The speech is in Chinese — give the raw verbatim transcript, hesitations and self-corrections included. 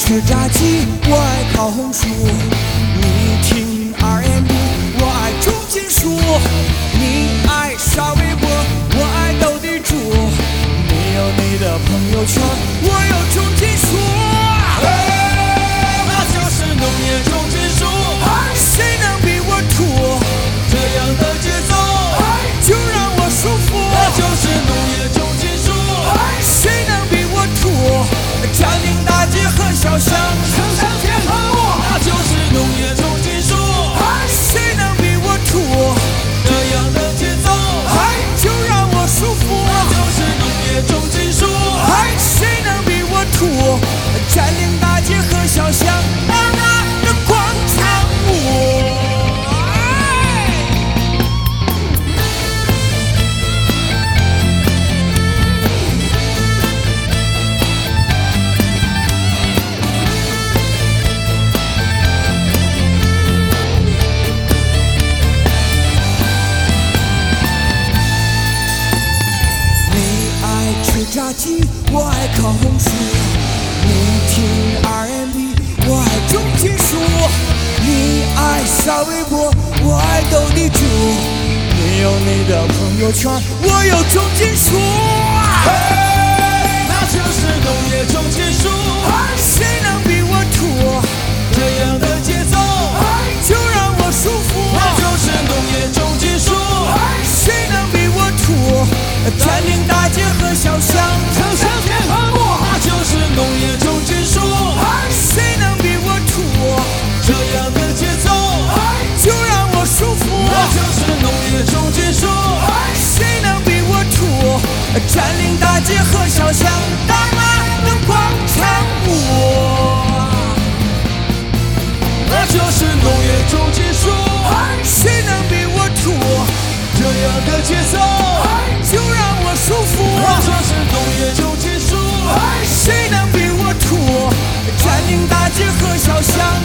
吃炸鸡，我爱烤红薯；你听 R and B， 我爱重金属；你爱沙微波，我爱斗地主。你有你的朋友圈，我有重金属。 那就是农业重金属， 谁能比我土？ 这样的节奏就让我舒服。 那就是农业重金属， 谁能比我土？占领大街和小巷， 城乡结合我，那就是农业重金属， 谁能比我土？ 这样的节奏就让我舒服。 那就是农业重金属， 谁能比我土？占领大街和小巷，大大的广场舞。炸鸡，我爱烤红薯；你听 R and B， 我爱重金属；你爱沙微波，我爱斗地主。你有你的朋友圈，我有重金属。 那就是农业重金属， 谁能比我土？ 这样的节奏就让我舒服。 那就是农业重金属， 谁能比我土？占领大街和小巷， 城乡结合我，那就是农业重金属， 谁能比我土？ 这样的节奏就让我舒服。 那就是农业重金属， 谁能比我土？占领大街和小巷，大马的广场舞。 那就是农业重金属， 谁能比我土？ 这样的节奏就让我舒服。 那就是农业重金属， 谁能比我土？占领大街和小巷。